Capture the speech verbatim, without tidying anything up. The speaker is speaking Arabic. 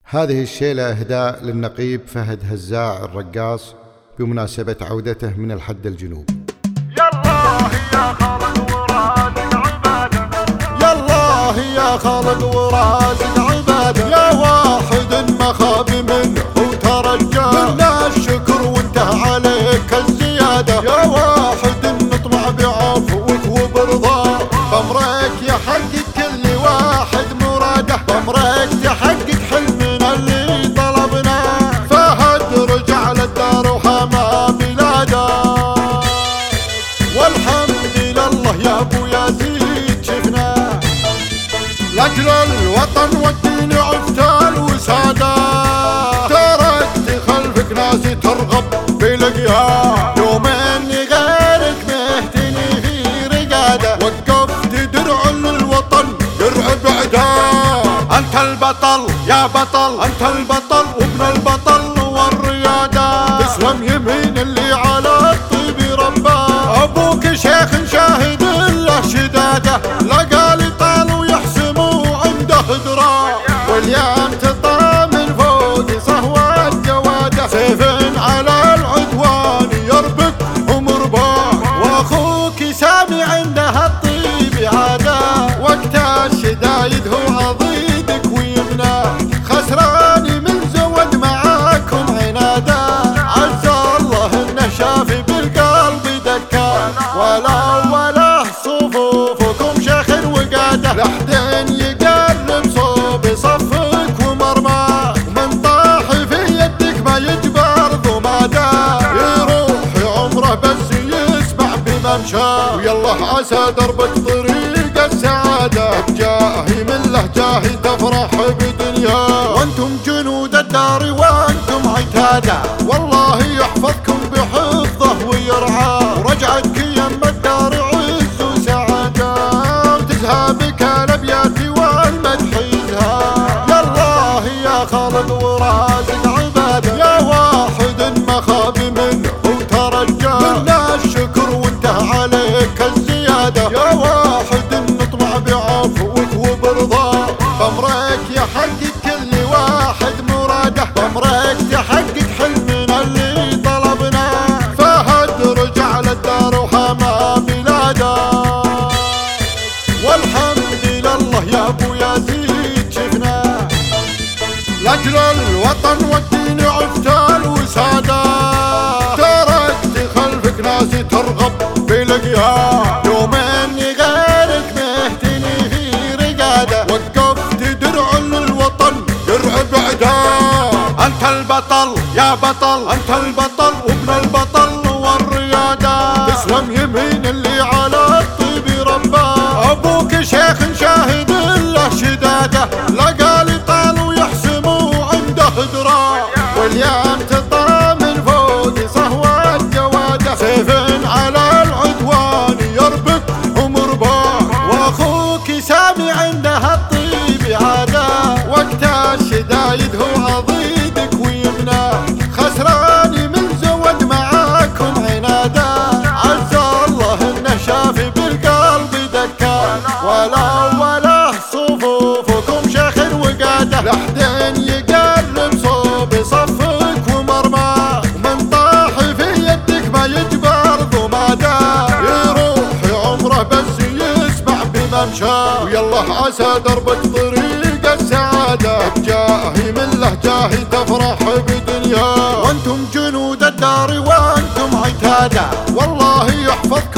هذه الشيلة إهداء للنقيب فهد هزاع الرقاص بمناسبة عودته من الحد الجنوب. يالله يا خالق ورازق عباده، يالله يا خالق ورازق عباده، يا واحد ما خاب منه وترجى منا الشكر وانتهى عليك الزيادة، يا واحد نطمع بعفوك وبرضاك، بأمرك يحقق كل واحد مراده، بأمرك تحقق حلمنا اللي طلبناه، فهد رجع للدار وحمى بلاده، والحمد لله يا ابو يزيد شفناه، لاجل الوطن والدين عفتال وساده، تركت خلفك ناس ترغب بلقياه، يومين غيرك مهتني في رقاده، وقفت درع للوطن درع بعداه، انت البطل يا بطل، انت البطل وابن البطل والرياده، تسلم يمين اللي على الطيب رباه، ابوك شيخ شاهد له شداده، لقى لي طال ويحسموا عنده دراه، واليوم تطرى من فوق صهوة جواده، سيف على العدوان يربك ومرباه، واخوك سامي عنده الطيب عاده، وقت الشدايد هو عضيدك ويمناه، خسراني من زود معاكم عناده، عز الله انه شافي بالقلب دكاه، ولا ولا صفوفكم شيخ وقاده، لحدين يقرب صوب صفك ومرماه، من طاح في يدك ما يجبر ضماده، يروح عمره بس يسمع بممشاه، ويالله عسى دربك طريق السعاده، بجاهي من له جاهي تفرح بدنياه، وانتم جنود الدار وانتم عتاده، والله يحفظكم بحفظه ويرعاه، ورجعتك يم الدار عز وسعاده، وتزهى بك الابيات والمدح يزهى، يالله يا خالق ورازق عباده، يا واحد ما خاب منه وترجى منا الشكر وانتهى عليك الزياده، يا واحد نطمع بعفوك وبرضاك، بأمرك يحقق كل واحد مراده، بأمرك تحقق حلمنا اللي طلبناه، فهد رجع للدار وحمى بلاده، والحمد لله يا ابو يزيد شفناه، لاجل الوطن والدين عفتال وساده، تركت خلفك ناس ترغب بلقياه، يومين غيرك مهتني في رقاده، وقفت درع للوطن درع بعداه، انت البطل يا بطل، انت البطل وابن البطل والرياده، تسلم يمين اللي على الطيب رباه، ابوك شيخ شاهد له شداده، لقى لي طال ويحسموا عنده دراه، واليوم تطرى من فوق صهوة جواده، سيف على العدوان يربك ومرباه، واخوك سامي عنده الطيب عاده، وقت الشدايد هو عضيدك ويمناه، خسراني من زود معاكم عناده، عز الله انه شافي بالقلب دكاه، ولا ولا صفوفكم شيخ وقاده، لحدين يقرب صوب صفك ومرماه، من طاح في يدك ما يجبر ضماده، يروح عمره بس يسمع بممشاه، ويالله عسى دربك طريق السعاده، بجاهي من له جاهي تفرح بدنياه، وانتم جنود الدار وانتم عتاده، والله يحفظكم